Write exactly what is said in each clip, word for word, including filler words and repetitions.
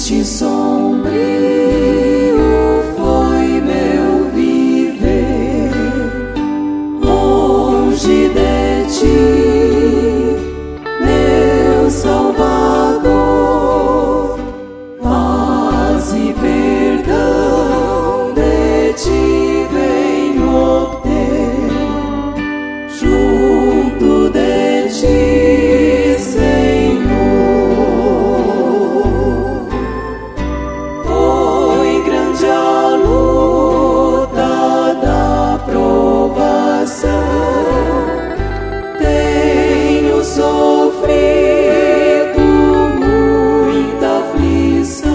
triste, sombrio foi meu viver, longe de ti, meu Salvador. Paz e perdão de ti venho obter, junto de ti, Senhor. Foi grande a luta da provação, tenho sofrido muita aflição,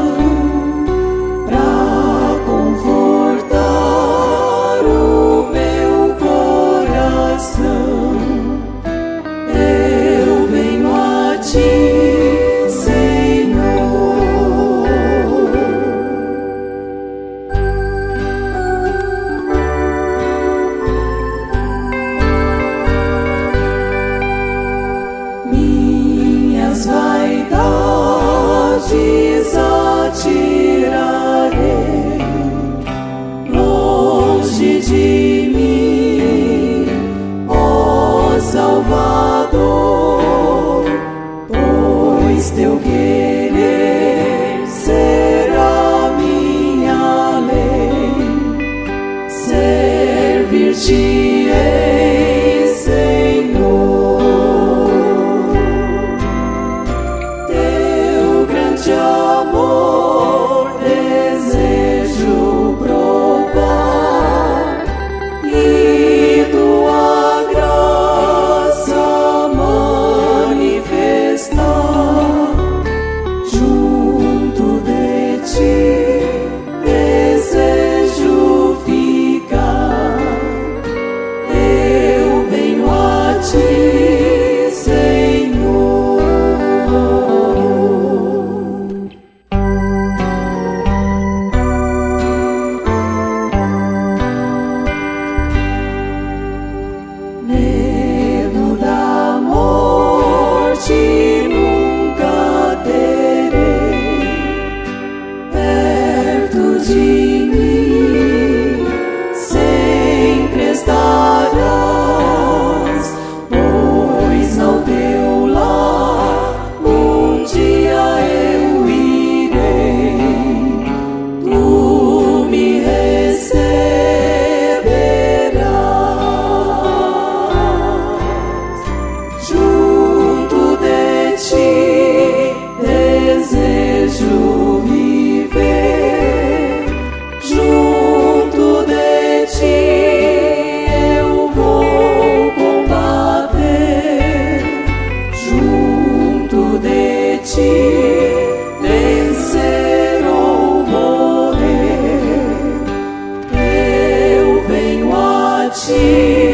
pra confortar o meu coração. Eu venho a ti, Senhor. Minhas vaidades atirarei longe de mim, ó Salvador, pois teu querer será minha lei, servir-te-ei, Senhor. Teu grande amor desejo provar e tua graça manifestar. Junto de ti desejo ficar. Eu venho a ti, Senhor. Medo da morte nunca terei, perto de mim sempre estarás, pois ao teu lar um dia eu irei, tu me receberás. Junto de ti desejo viver, junto de ti eu vou combater, junto de ti vencer ou morrer. Eu venho a ti,